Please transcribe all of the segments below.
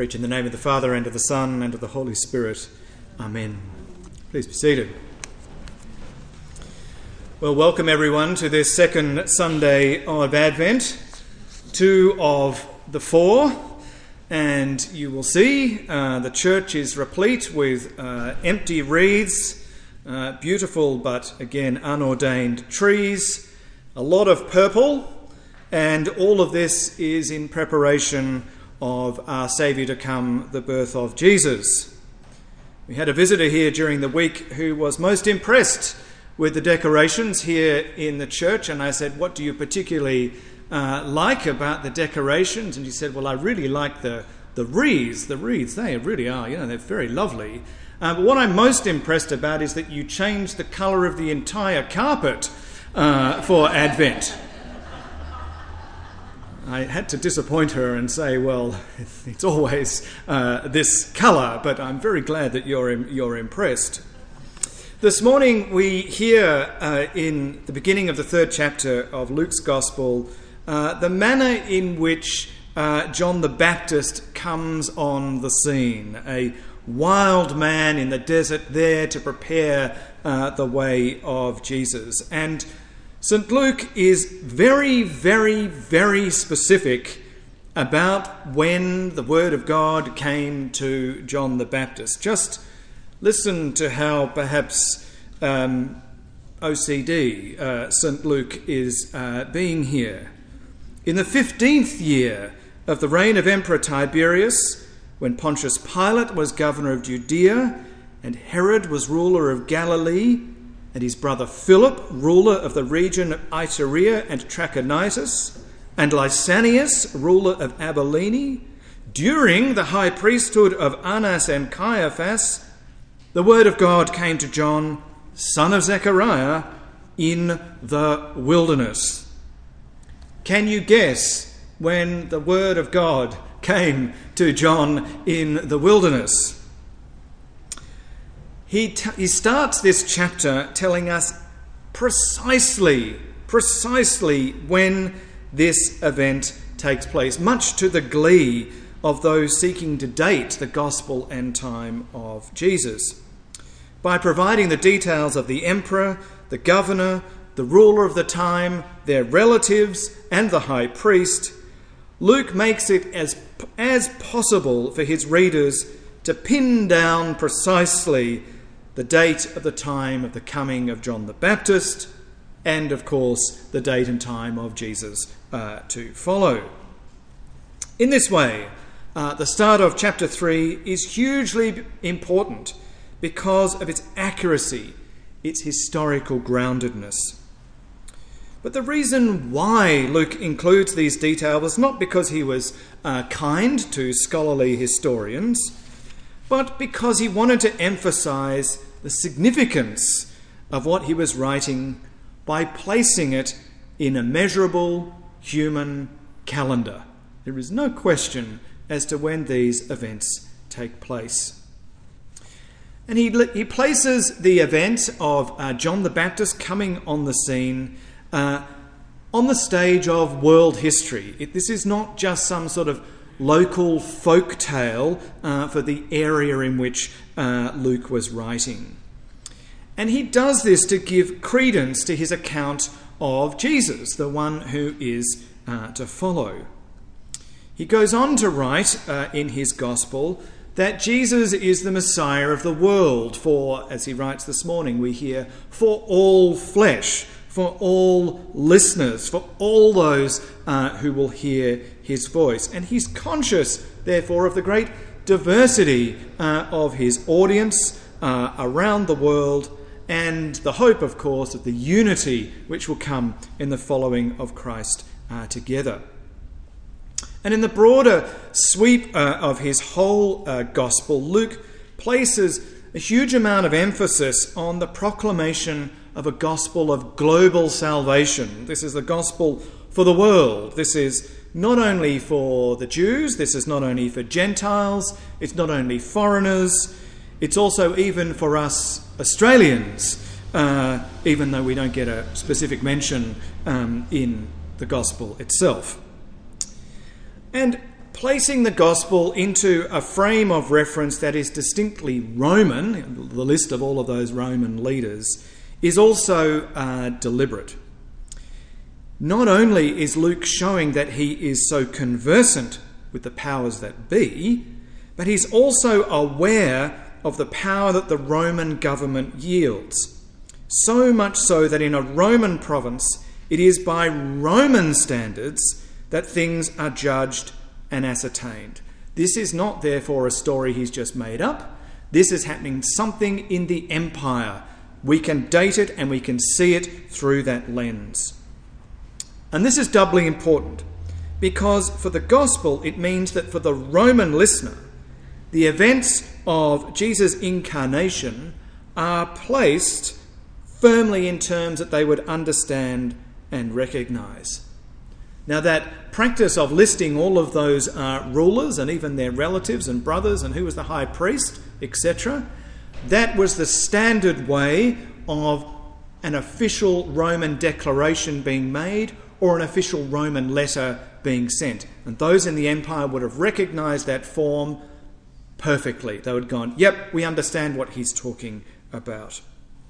preach in the name of the Father, and of the Son, and of the Holy Spirit. Amen. Please be seated. Well, welcome everyone to this second Sunday of Advent, 2 of the 4, and you will see the church is replete with empty wreaths, beautiful but again unordained trees, a lot of purple, and all of this is in preparation of our Saviour to come, the birth of Jesus. We had a visitor here during the week who was most impressed with the decorations here in the church, and I said, what do you particularly like about the decorations? And he said, well, I really like the wreaths. The wreaths, they really are, they're very lovely. But what I'm most impressed about is that you changed the colour of the entire carpet for Advent. I had to disappoint her and say, well, it's always this colour, but I'm very glad that you're impressed. This morning we hear in the beginning of the 3rd chapter of Luke's Gospel the manner in which John the Baptist comes on the scene, a wild man in the desert there to prepare the way of Jesus. And St. Luke is very, very, very specific about when the word of God came to John the Baptist. Just listen to how perhaps OCD St. Luke is being here. In the 15th year of the reign of Emperor Tiberius, when Pontius Pilate was governor of Judea, and Herod was ruler of Galilee, and his brother Philip, ruler of the region of Iturea and Trachonitis, and Lysanias, ruler of Abilene, during the high priesthood of Annas and Caiaphas, the word of God came to John, son of Zechariah, in the wilderness. Can you guess when the word of God came to John in the wilderness? He starts this chapter telling us precisely when this event takes place, much to the glee of those seeking to date the gospel and time of Jesus. By providing the details of the emperor, the governor, the ruler of the time, their relatives, and the high priest, Luke makes it as possible for his readers to pin down precisely the date of the time of the coming of John the Baptist, and of course the date and time of Jesus to follow. In this way, the start of chapter 3 is hugely important because of its accuracy, its historical groundedness. But the reason why Luke includes these details is not because he was kind to scholarly historians, but because he wanted to emphasize the significance of what he was writing by placing it in a measurable human calendar. There is no question as to when these events take place. And he places the event of John the Baptist coming on the scene on the stage of world history. This is not just some sort of local folk tale for the area in which Luke was writing. And he does this to give credence to his account of Jesus, the one who is to follow. He goes on to write in his gospel that Jesus is the Messiah of the world for, as he writes this morning, we hear, for all flesh, for all listeners, for all those who will hear his voice. And he's conscious, therefore, of the great diversity of his audience around the world, and the hope, of course, of the unity which will come in the following of Christ together. And in the broader sweep of his whole gospel, Luke places a huge amount of emphasis on the proclamation of a gospel of global salvation. This is the gospel for the world. This is not only for the Jews, this is not only for Gentiles, it's not only foreigners, it's also even for us Australians, even though we don't get a specific mention in the gospel itself. And placing the gospel into a frame of reference that is distinctly Roman, the list of all of those Roman leaders, is also deliberate. Not only is Luke showing that he is so conversant with the powers that be, but he's also aware of the power that the Roman government yields. So much so that in a Roman province, it is by Roman standards that things are judged and ascertained. This is not, therefore, a story he's just made up. This is happening something in the empire. We can date it and we can see it through that lens. And this is doubly important because for the gospel, it means that for the Roman listener, the events of Jesus' incarnation are placed firmly in terms that they would understand and recognise. Now, that practice of listing all of those rulers and even their relatives and brothers and who was the high priest, etc., that was the standard way of an official Roman declaration being made or an official Roman letter being sent. And those in the empire would have recognised that form perfectly. They would have gone, yep, we understand what he's talking about.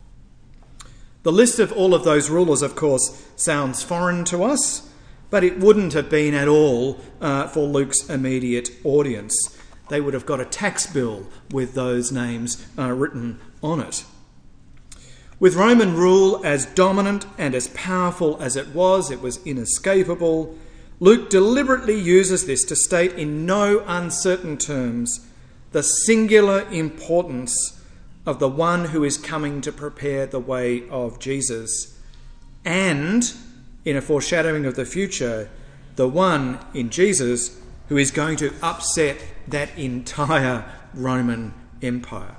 The list of all of those rulers, of course, sounds foreign to us, but it wouldn't have been at all for Luke's immediate audience. They would have got a tax bill with those names written on it. With Roman rule as dominant and as powerful as it was inescapable. Luke deliberately uses this to state in no uncertain terms the singular importance of the one who is coming to prepare the way of Jesus, and, in a foreshadowing of the future, the one in Jesus who is going to upset that entire Roman Empire.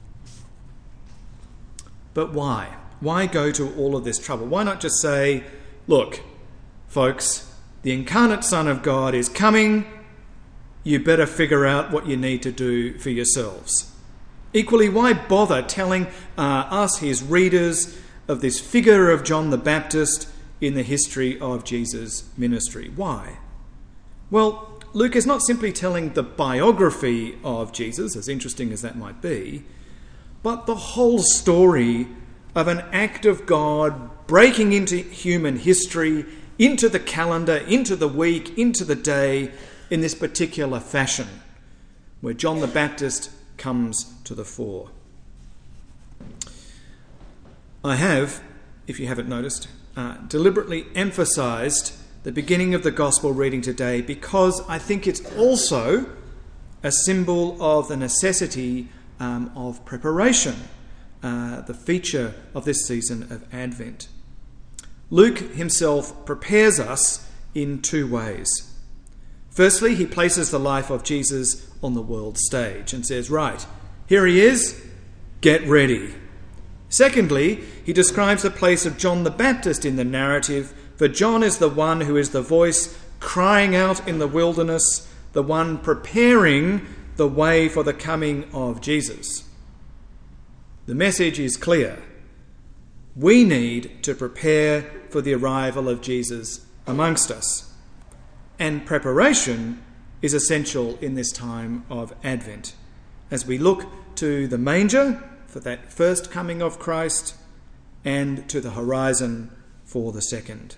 But why? Why go to all of this trouble? Why not just say, look, folks, the incarnate Son of God is coming. You better figure out what you need to do for yourselves. Equally, why bother telling us, his readers, of this figure of John the Baptist in the history of Jesus' ministry? Why? Well, Luke is not simply telling the biography of Jesus, as interesting as that might be, but the whole story of an act of God breaking into human history, into the calendar, into the week, into the day, in this particular fashion, where John the Baptist comes to the fore. I have, if you haven't noticed, deliberately emphasised the beginning of the Gospel reading today because I think it's also a symbol of the necessity of preparation, the feature of this season of Advent. Luke himself prepares us in two ways. Firstly, he places the life of Jesus on the world stage and says, right, here he is, get ready. Secondly, he describes the place of John the Baptist in the narrative, for John is the one who is the voice crying out in the wilderness, the one preparing the way for the coming of Jesus. The message is clear. We need to prepare for the arrival of Jesus amongst us. And preparation is essential in this time of Advent, as we look to the manger for that first coming of Christ and to the horizon for the second.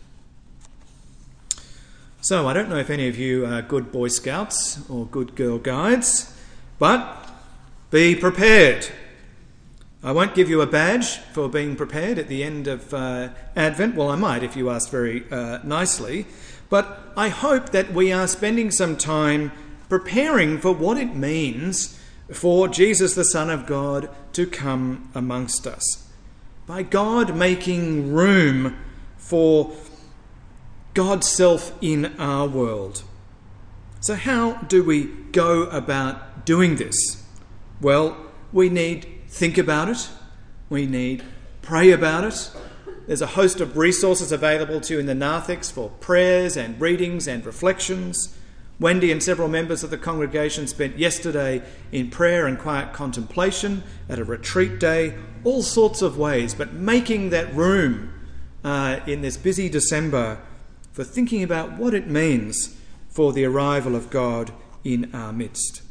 So I don't know if any of you are good Boy Scouts or good Girl Guides, but be prepared. I won't give you a badge for being prepared at the end of Advent. Well, I might if you ask very nicely. But I hope that we are spending some time preparing for what it means for Jesus, the Son of God, to come amongst us. By God making room for God's self in our world. So how do we go about doing this? Well, we need think about it. We need pray about it. There's a host of resources available to you in the narthex for prayers and readings and reflections. Wendy and several members of the congregation spent yesterday in prayer and quiet contemplation at a retreat day, all sorts of ways, but making that room in this busy December for thinking about what it means for the arrival of God in our midst.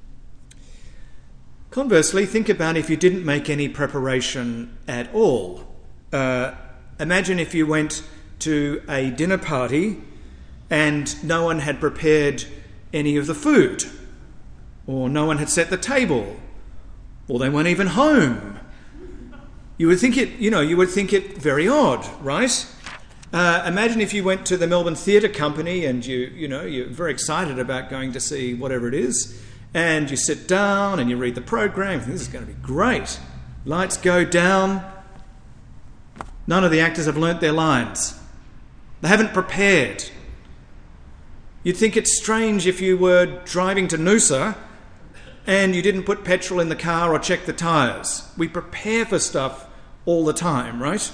Conversely, think about if you didn't make any preparation at all. Imagine if you went to a dinner party and no one had prepared any of the food, or no one had set the table, or they weren't even home. You would think it very odd, right? Imagine if you went to the Melbourne Theatre Company and you're very excited about going to see whatever it is, and you sit down and you read the program. This is going to be great. Lights go down. None of the actors have learnt their lines. They haven't prepared. You'd think it's strange if you were driving to Noosa and you didn't put petrol in the car or check the tyres. We prepare for stuff all the time, right?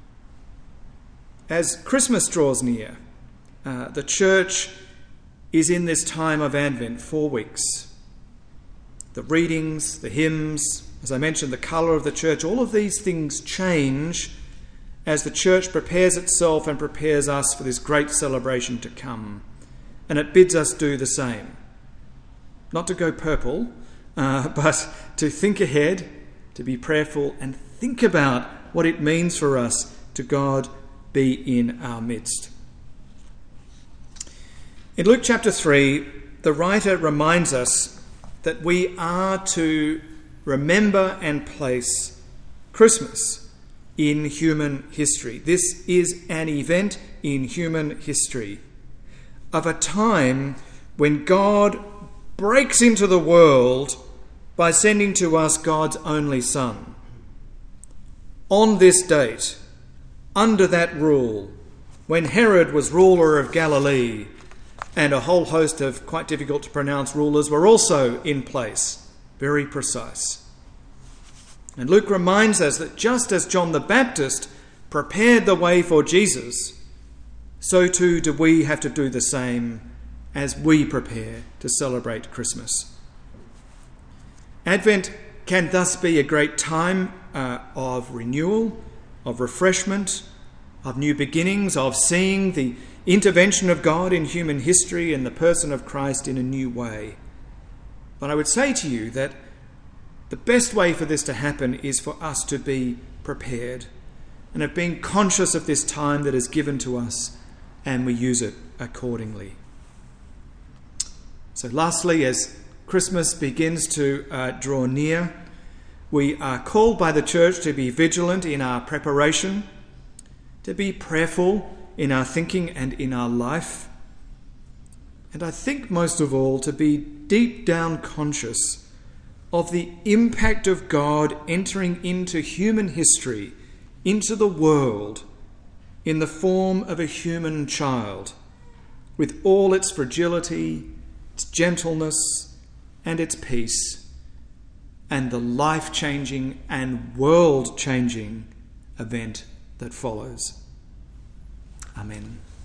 As Christmas draws near, the church is in this time of Advent, 4 weeks. The readings, the hymns, as I mentioned, the colour of the church, all of these things change as the church prepares itself and prepares us for this great celebration to come. And it bids us do the same. Not to go purple, but to think ahead, to be prayerful, and think about what it means for us to God be in our midst. In Luke chapter 3, the writer reminds us that we are to remember and place Christmas in human history. This is an event in human history of a time when God breaks into the world by sending to us God's only Son. On this date, under that rule, when Herod was ruler of Galilee, and a whole host of quite difficult to pronounce rulers were also in place, very precise. And Luke reminds us that just as John the Baptist prepared the way for Jesus, so too do we have to do the same as we prepare to celebrate Christmas. Advent can thus be a great time of renewal, of refreshment, of new beginnings, of seeing the intervention of God in human history and the person of Christ in a new way. But I would say to you that the best way for this to happen is for us to be prepared and of being conscious of this time that is given to us, and we use it accordingly. So lastly, as Christmas begins to draw near, we are called by the church to be vigilant in our preparation, to be prayerful in our thinking and in our life, and I think most of all to be deep down conscious of the impact of God entering into human history, into the world, in the form of a human child, with all its fragility, its gentleness, and its peace, and the life-changing and world-changing event that follows. Amen.